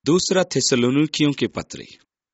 दूसरा थिस्सलुनीकियों की पत्री।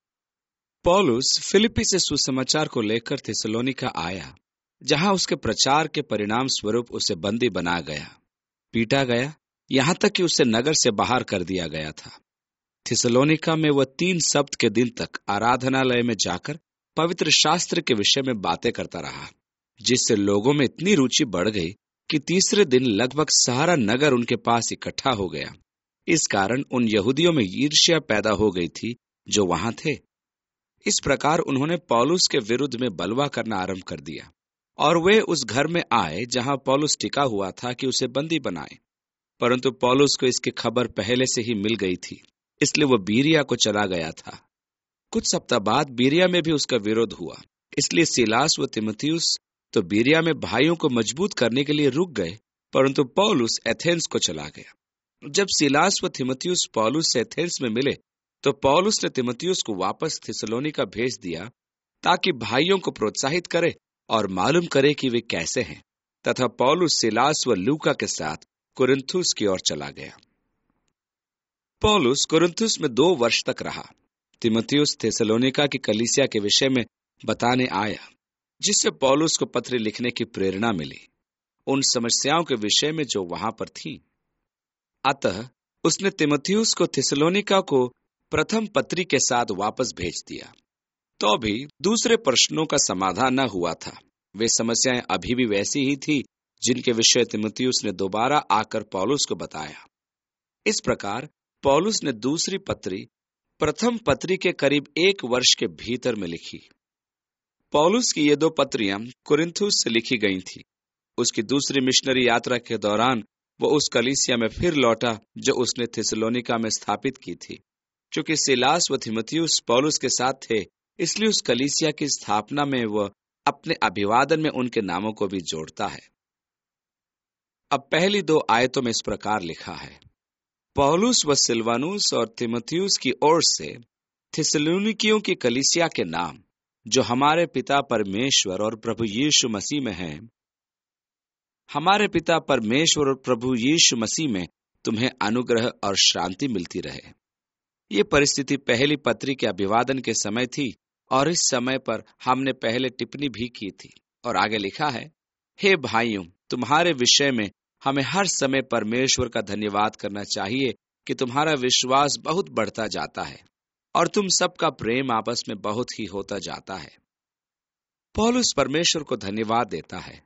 पौलुस फिलिप्पी से सुसमाचार को लेकर थिस्सलुनीका आया, जहां उसके प्रचार के परिणाम स्वरूप उसे बंदी बना गया, पीटा गया, यहां तक कि उसे नगर से बाहर कर दिया गया था। थिस्सलुनीका में वह 3 सप्ताह के दिन तक आराधनालय में जाकर पवित्र शास्त्र के विषय में बातें करता रहा, जिससे लोगों में इतनी रुचि बढ़ गई कि तीसरे दिन लगभग सारा नगर उनके पास इकट्ठा हो गया। इस कारण उन यहूदियों में ईर्ष्या पैदा हो गई थी जो वहां थे। इस प्रकार उन्होंने पौलुस के विरुद्ध में बलवा करना आरंभ कर दिया और वे उस घर में आए जहां पौलुस टिका हुआ था कि उसे बंदी बनाए। परंतु पौलुस को इसकी खबर पहले से ही मिल गई थी, इसलिए वह बीरिया को चला गया था। कुछ सप्ताह बाद बीरिया में भी उसका विरोध हुआ, इसलिए सीलास व तीमुथियुस तो बीरिया में भाइयों को मजबूत करने के लिए रुक गए, परंतु पौलुस एथेंस को चला गया। जब सीलास व तीमुथियुस पौलुस से एथेंस में मिले तो पौलुस ने तीमुथियुस को वापस थिस्सलुनीका भेज दिया, ताकि भाइयों को प्रोत्साहित करे और मालूम करे कि वे कैसे हैं, तथा पौलुस सीलास व लूका के साथ कुरिन्थुस की ओर चला गया। पौलुस कुरिन्थुस में 2 वर्ष तक रहा। तीमुथियुस थिस्सलुनीका की कलीसिया के विषय में बताने आया, जिससे पौलुस को पत्र लिखने की प्रेरणा मिली, उन समस्याओं के विषय में जो वहां पर थी। अतः उसने तीमुथियुस को थिस्सलुनीका को प्रथम पत्री के साथ वापस भेज दिया। तो भी दूसरे प्रश्नों का समाधान न हुआ था। वे समस्याएं अभी भी वैसी ही थी जिनके विषय तीमुथियुस ने दोबारा आकर पौलुस को बताया। इस प्रकार पौलुस ने दूसरी पत्री प्रथम पत्री के करीब 1 वर्ष के भीतर में लिखी। पौलुस की ये 2 पत्रियां कुरिन्थुस से लिखी गई थी। उसकी दूसरी मिशनरी यात्रा के दौरान वो उस कलीसिया में फिर लौटा जो उसने थिस्सलुनीका में स्थापित की थी। क्योंकि सीलास व तीमुथियुस पौलुस के साथ थे, इसलिए उस कलीसिया की स्थापना में वह अपने अभिवादन में उनके नामों को भी जोड़ता है। अब पहली 2 आयतों में इस प्रकार लिखा है, पौलुस व सिलवानुस और तीमुथियुस की ओर से थिस्सलुनीकियों की कलीसिया के नाम, जो हमारे पिता परमेश्वर और प्रभु यीशु मसीह में है, हमारे पिता परमेश्वर और प्रभु यीशु मसीह में तुम्हें अनुग्रह और शांति मिलती रहे। ये परिस्थिति पहली पत्री के अभिवादन के समय थी और इस समय पर हमने पहले टिप्पणी भी की थी। और आगे लिखा है, हे भाइयों, तुम्हारे विषय में हमें हर समय परमेश्वर का धन्यवाद करना चाहिए कि तुम्हारा विश्वास बहुत बढ़ता जाता है और तुम सबका प्रेम आपस में बहुत ही होता जाता है। पौलुस परमेश्वर को धन्यवाद देता है।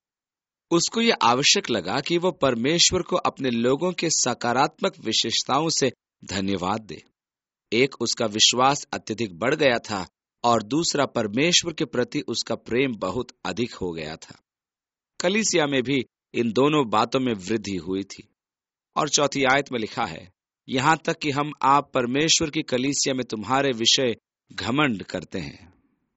उसको यह आवश्यक लगा कि वह परमेश्वर को अपने लोगों के सकारात्मक विशेषताओं से धन्यवाद दे। एक, उसका विश्वास अत्यधिक बढ़ गया था और दूसरा, परमेश्वर के प्रति उसका प्रेम बहुत अधिक हो गया था। कलीसिया में भी इन दोनों बातों में वृद्धि हुई थी। और चौथी आयत में लिखा है, यहां तक कि हम आप परमेश्वर की कलीसिया में तुम्हारे विषय घमंड करते हैं।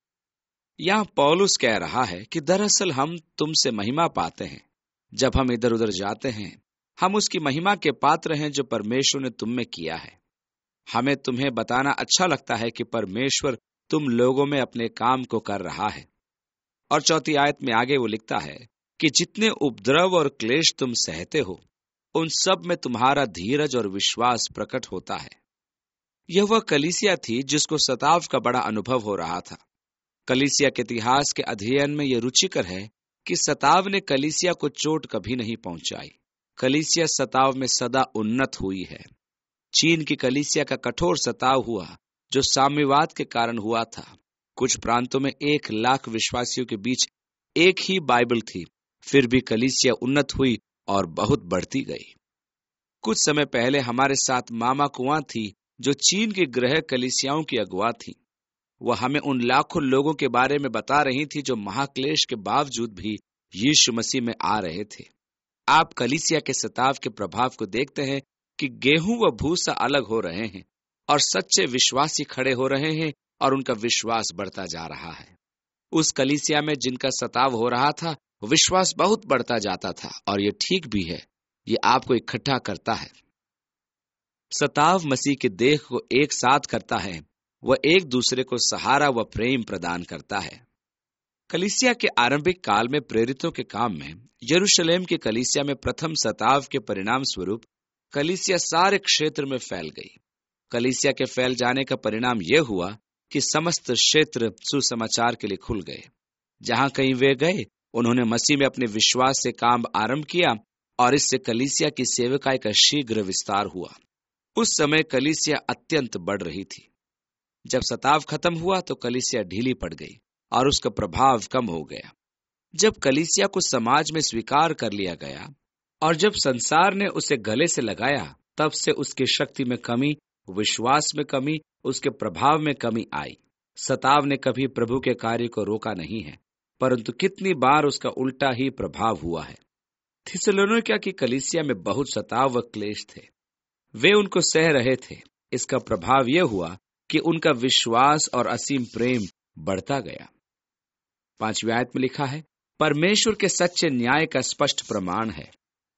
यहां पौलुस कह रहा है कि दरअसल हम तुमसे महिमा पाते हैं। जब हम इधर उधर जाते हैं, हम उसकी महिमा के पात्र हैं जो परमेश्वर ने तुम में किया है। हमें तुम्हें बताना अच्छा लगता है कि परमेश्वर तुम लोगों में अपने काम को कर रहा है। और चौथी आयत में आगे वो लिखता है कि जितने उपद्रव और क्लेश तुम सहते हो, उन सब में तुम्हारा धीरज और विश्वास प्रकट होता है। यह वह कलीसिया थी जिसको सताव का बड़ा अनुभव हो रहा था। कलीसिया के इतिहास के अध्ययन में यह रुचिकर है कि सताव ने कलीसिया को चोट कभी नहीं पहुंचाई। कलीसिया सताव में सदा उन्नत हुई है। चीन की कलीसिया का कठोर सताव हुआ, जो साम्यवाद के कारण हुआ था। कुछ प्रांतों में 1 लाख विश्वासियों के बीच एक ही बाइबल थी, फिर भी कलीसिया उन्नत हुई और बहुत बढ़ती गई। कुछ समय पहले हमारे साथ मामा कुआं थी, जो चीन की गृह कलीसियाओं की अगुवा थी। वह हमें उन लाखों लोगों के बारे में बता रही थी जो महाक्लेश के बावजूद भी यीशु मसीह में आ रहे थे। आप कलीसिया के सताव के प्रभाव को देखते हैं कि गेहूं व भूसा अलग हो रहे हैं और सच्चे विश्वासी खड़े हो रहे हैं और उनका विश्वास बढ़ता जा रहा है। उस कलीसिया में जिनका सताव हो रहा था, विश्वास बहुत बढ़ता जाता था। और ये ठीक भी है, ये आपको इकट्ठा करता है। सताव मसीह के देह को एक साथ करता है। वह एक दूसरे को सहारा व प्रेम प्रदान करता है। कलीसिया के आरंभिक काल में प्रेरितों के काम में यरूशलेम की कलीसिया में प्रथम सताव के परिणाम स्वरूप कलीसिया सारे क्षेत्र में फैल गई। कलीसिया के फैल जाने का परिणाम यह हुआ कि समस्त क्षेत्र सुसमाचार के लिए खुल गए। जहां कहीं वे गए, उन्होंने मसीह में अपने विश्वास से काम आरंभ किया और इससे कलीसिया की सेवकाई का शीघ्र विस्तार हुआ। उस समय कलीसिया अत्यंत बढ़ रही थी। जब सताव खत्म हुआ तो कलीसिया ढीली पड़ गई और उसका प्रभाव कम हो गया। जब कलीसिया को समाज में स्वीकार कर लिया गया और जब संसार ने उसे गले से लगाया, तब से उसकी शक्ति में कमी, विश्वास में कमी, उसके प्रभाव में कमी आई। सताव ने कभी प्रभु के कार्य को रोका नहीं है, परंतु कितनी बार उसका उल्टा ही प्रभाव हुआ है। थिस्सलुनीकिया की कलीसिया में बहुत सताव व क्लेश थे। वे उनको सह रहे थे। इसका प्रभाव यह हुआ कि उनका विश्वास और असीम प्रेम बढ़ता गया। 5वीं आयत में लिखा है, परमेश्वर के सच्चे न्याय का स्पष्ट प्रमाण है।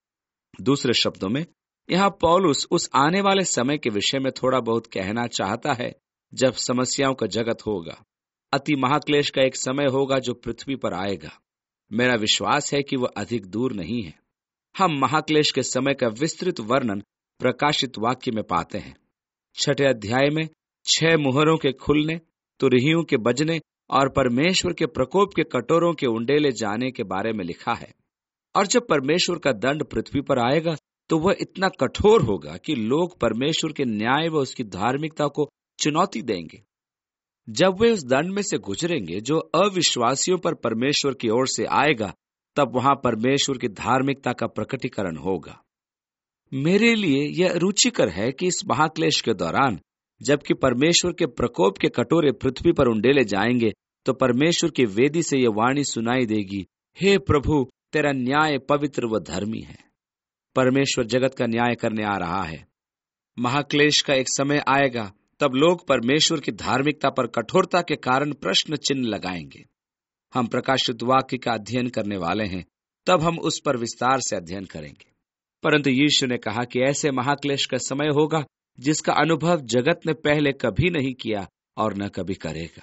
दूसरे शब्दों में, यहाँ पौलुस उस आने वाले समय के विषय में थोड़ा बहुत कहना चाहता है, जब समस्याओं का जगत होगा। अति महाक्लेश का एक समय होगा जो पृथ्वी पर आएगा। मेरा विश्वास है कि वह अधिक दूर नहीं है। हम महाक्लेश के समय का विस्तृत वर्णन प्रकाशित वाक्य में पाते हैं। 6 अध्याय में 6 मुहरों के खुलने, तुरहियों के बजने और परमेश्वर के प्रकोप के कटोरों के उंडेले जाने के बारे में लिखा है। और जब परमेश्वर का दंड पृथ्वी पर आएगा तो वह इतना कठोर होगा कि लोग परमेश्वर के न्याय व उसकी धार्मिकता को चुनौती देंगे। जब वे उस दंड में से गुजरेंगे जो अविश्वासियों पर परमेश्वर की ओर से आएगा, तब वहां परमेश्वर की धार्मिकता का प्रकटीकरण होगा। मेरे लिए यह रुचिकर है कि इस महाक्लेश के दौरान, जबकि परमेश्वर के प्रकोप के कटोरे पृथ्वी पर उंडेले जाएंगे, तो परमेश्वर की वेदी से यह वाणी सुनाई देगी, हे प्रभु, तेरा न्याय पवित्र व धर्मी है। परमेश्वर जगत का न्याय करने आ रहा है। महाक्लेश का एक समय आएगा, तब लोग परमेश्वर की धार्मिकता पर कठोरता के कारण प्रश्न चिन्ह लगाएंगे। हम प्रकाशित वाक्य का अध्ययन करने वाले हैं, तब हम उस पर विस्तार से अध्ययन करेंगे। परंतु यीशु ने कहा कि ऐसे महाक्लेश का समय होगा जिसका अनुभव जगत ने पहले कभी नहीं किया और न कभी करेगा।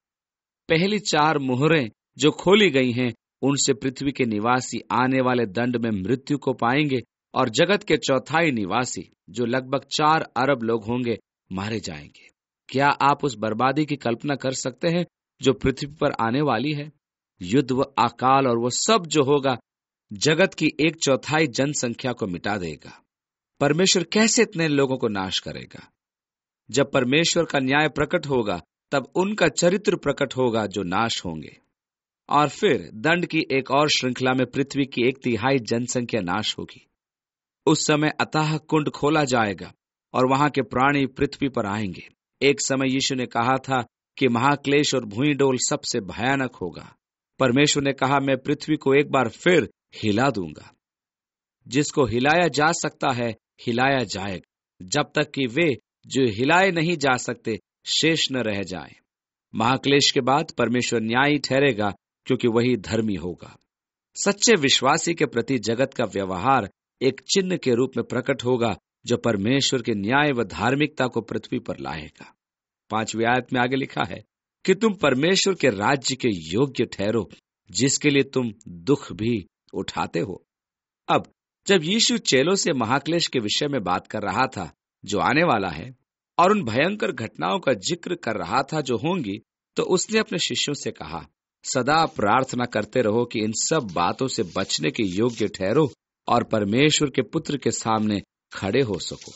पहली 4 मुहरें जो खोली गई हैं, उनसे पृथ्वी के निवासी आने वाले दंड में मृत्यु को पाएंगे और जगत के 1/4 निवासी, जो लगभग 4 अरब लोग होंगे, मारे जाएंगे। क्या आप उस बर्बादी की कल्पना कर सकते हैं जो पृथ्वी पर आने वाली है? युद्ध व अकाल और वो सब जो होगा, जगत की 1/4 जनसंख्या को मिटा देगा। परमेश्वर कैसे इतने लोगों को नाश करेगा? जब परमेश्वर का न्याय प्रकट होगा, तब उनका चरित्र प्रकट होगा जो नाश होंगे। और फिर दंड की एक और श्रृंखला में पृथ्वी की 1/3 जनसंख्या नाश होगी। उस समय अतः कुंड खोला जाएगा और वहां के प्राणी पृथ्वी पर आएंगे। एक समय यीशु ने कहा था कि महाक्लेश और भूइंडोल सबसे भयानक होगा। परमेश्वर ने कहा, मैं पृथ्वी को एक बार फिर हिला दूंगा। जिसको हिलाया जा सकता है, हिलाया जाएगा, जब तक कि वे जो हिलाए नहीं जा सकते शेष न रह जाएं। महाक्लेश के बाद परमेश्वर न्यायी ठहरेगा, क्योंकि वही धर्मी होगा। सच्चे विश्वासी के प्रति जगत का व्यवहार एक चिन्ह के रूप में प्रकट होगा, जो परमेश्वर के न्याय व धार्मिकता को पृथ्वी पर लाएगा। 5वीं आयत में आगे लिखा है कि तुम परमेश्वर के राज्य के योग्य ठहरो, जिसके लिए तुम दुख भी उठाते हो। अब जब यीशु चेलों से महाक्लेश के विषय में बात कर रहा था जो आने वाला है, और उन भयंकर घटनाओं का जिक्र कर रहा था जो होंगी, तो उसने अपने शिष्यों से कहा, सदा प्रार्थना करते रहो कि इन सब बातों से बचने के योग्य ठहरो और परमेश्वर के पुत्र के सामने खड़े हो सको।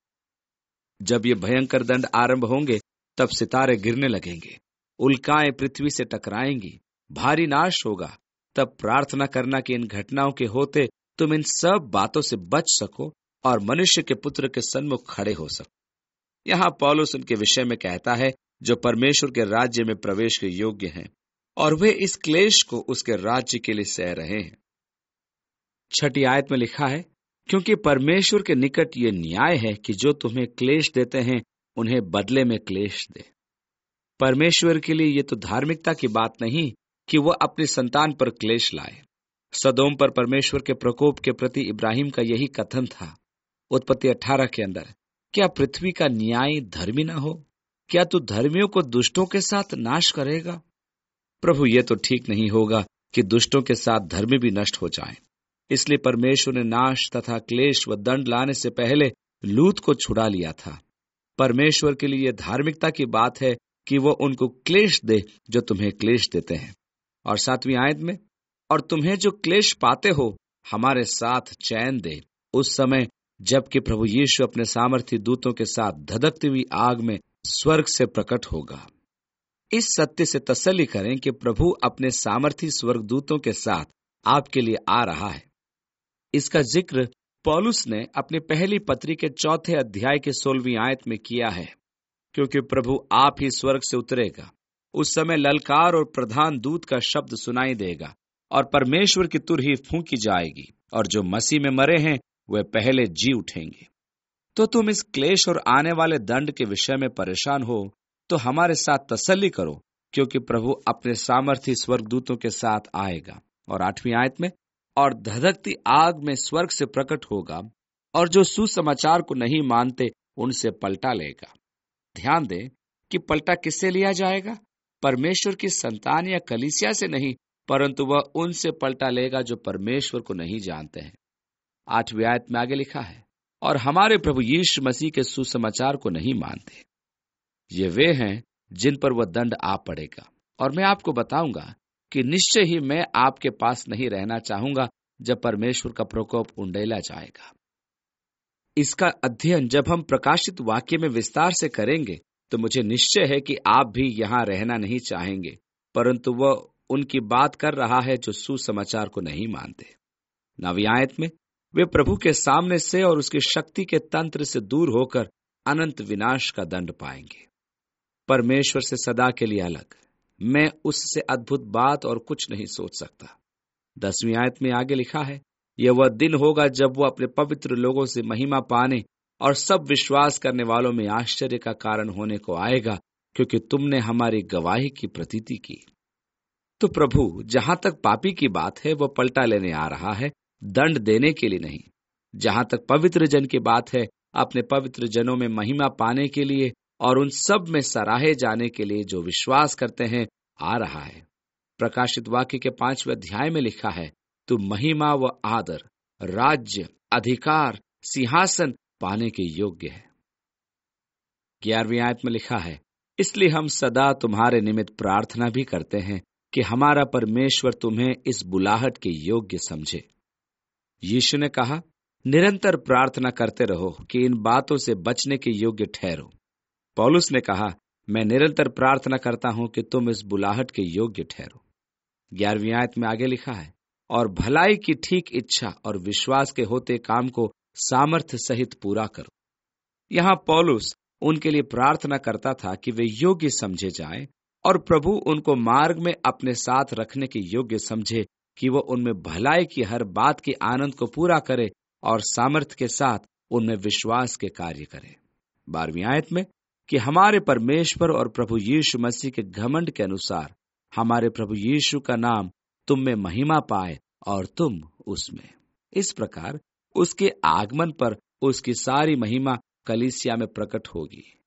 जब ये भयंकर दंड आरंभ होंगे, तब सितारे गिरने लगेंगे, उल्काएं पृथ्वी से टकराएंगी, भारी नाश होगा। तब प्रार्थना करना कि इन घटनाओं के होते तुम इन सब बातों से बच सको और मनुष्य के पुत्र के सन्मुख खड़े हो सको। यहाँ पौलुस उनके विषय में कहता है जो परमेश्वर के राज्य में प्रवेश के योग्य हैं, और वे इस क्लेश को उसके राज्य के लिए सह रहे हैं। 6ठी आयत में लिखा है, क्योंकि परमेश्वर के निकट ये न्याय है कि जो तुम्हें क्लेश देते हैं, उन्हें बदले में क्लेश दे। परमेश्वर के लिए ये तो धार्मिकता की बात नहीं कि वह अपनी संतान पर क्लेश लाए। सदोम पर परमेश्वर के प्रकोप के प्रति इब्राहिम का यही कथन था। उत्पत्ति 18 के अंदर, क्या पृथ्वी का न्याय धर्मी ना हो? क्या तू धर्मियों को दुष्टों के साथ नाश करेगा? प्रभु, ये तो ठीक नहीं होगा कि दुष्टों के साथ धर्मी भी नष्ट हो जाएं। इसलिए परमेश्वर ने नाश तथा क्लेश व दंड लाने से पहले लूत को छुड़ा लिया था। परमेश्वर के लिए धार्मिकता की बात है कि वो उनको क्लेश दे जो तुम्हें क्लेश देते हैं। और 7वीं आयत में, और तुम्हें जो क्लेश पाते हो हमारे साथ चैन दे, उस समय जबकि प्रभु यीशु अपने सामर्थी दूतों के साथ धधकती हुई आग में स्वर्ग से प्रकट होगा। इस सत्य से तसल्ली करें कि प्रभु अपने सामर्थी स्वर्गदूतों के साथ आपके लिए आ रहा है। इसका जिक्र पौलुस ने अपनी पहली पत्री के 4 अध्याय के 16वीं आयत में किया है, क्योंकि प्रभु आप ही स्वर्ग से उतरेगा। उस समय ललकार और प्रधान दूत का शब्द सुनाई देगा और परमेश्वर की तुरही फूंकी जाएगी, और जो मसीह में मरे हैं वे पहले जी उठेंगे। तो तुम इस क्लेश और आने वाले दंड के विषय में परेशान हो तो हमारे साथ तसल्ली करो, क्योंकि प्रभु अपने सामर्थी स्वर्गदूतों के साथ आएगा। और 8वीं आयत में, और धधकती आग में स्वर्ग से प्रकट होगा और जो सुसमाचार को नहीं मानते उनसे पलटा लेगा। ध्यान दें कि पलटा किससे लिया जाएगा? परमेश्वर की संतान या कलीसिया से नहीं, परंतु वह उनसे पलटा लेगा जो परमेश्वर को नहीं जानते हैं। 8वीं आयत में आगे लिखा है, और हमारे प्रभु यीशु मसीह के सुसमाचार को नहीं मानते। ये वे हैं जिन पर वह दंड आ पड़ेगा। और मैं आपको बताऊंगा कि निश्चय ही मैं आपके पास नहीं रहना चाहूंगा जब परमेश्वर का प्रकोप उंडेला जाएगा। इसका अध्ययन जब हम प्रकाशित वाक्य में विस्तार से करेंगे तो मुझे निश्चय है कि आप भी यहाँ रहना नहीं चाहेंगे, परंतु वह उनकी बात कर रहा है जो सुसमाचार को नहीं मानते। 9वीं आयत में, वे प्रभु के सामने से और उसकी शक्ति के तंत्र से दूर होकर अनंत विनाश का दंड पाएंगे। परमेश्वर से सदा के लिए अलग मैं उससे अद्भुत बात और कुछ नहीं सोच सकता। 10वीं आयत में आगे लिखा है, यह वह दिन होगा जब वो अपने पवित्र लोगों से महिमा पाने और सब विश्वास करने वालों में आश्चर्य का कारण होने को आएगा, क्योंकि तुमने हमारी गवाही की प्रतीति की। तो प्रभु जहां तक पापी की बात है वो पलटा लेने आ रहा है, दंड देने के लिए नहीं। जहां तक पवित्र जन की बात है, अपने पवित्र जनों में महिमा पाने के लिए और उन सब में सराहे जाने के लिए जो विश्वास करते हैं आ रहा है। प्रकाशित वाक्य के 5वें अध्याय में लिखा है, तू महिमा व आदर, राज्य, अधिकार, सिंहासन पाने के योग्य है। 11वीं आयत में लिखा है, इसलिए हम सदा तुम्हारे निमित्त प्रार्थना भी करते हैं कि हमारा परमेश्वर तुम्हें इस बुलाहट के योग्य समझे। यीशु ने कहा, निरंतर प्रार्थना करते रहो कि इन बातों से बचने के योग्य ठहरो। पौलुस ने कहा, मैं निरंतर प्रार्थना करता हूं कि तुम इस बुलाहट के योग्य ठहरो। 11वीं आयत में आगे लिखा है, और भलाई की ठीक इच्छा और विश्वास के होते काम को सामर्थ्य सहित पूरा करो। यहां पौलुस उनके लिए प्रार्थना करता था कि वे योग्य समझे जाएं और प्रभु उनको मार्ग में अपने साथ रखने के योग्य समझे कि वो उनमें भलाई की हर बात के आनंद को पूरा करे और सामर्थ्य के साथ उनमें विश्वास के कार्य करे। 12वीं आयत में, कि हमारे परमेश्वर और प्रभु यीशु मसीह के घमंड के अनुसार हमारे प्रभु यीशु का नाम तुम में महिमा पाए और तुम उसमें। इस प्रकार उसके आगमन पर उसकी सारी महिमा कलीसिया में प्रकट होगी।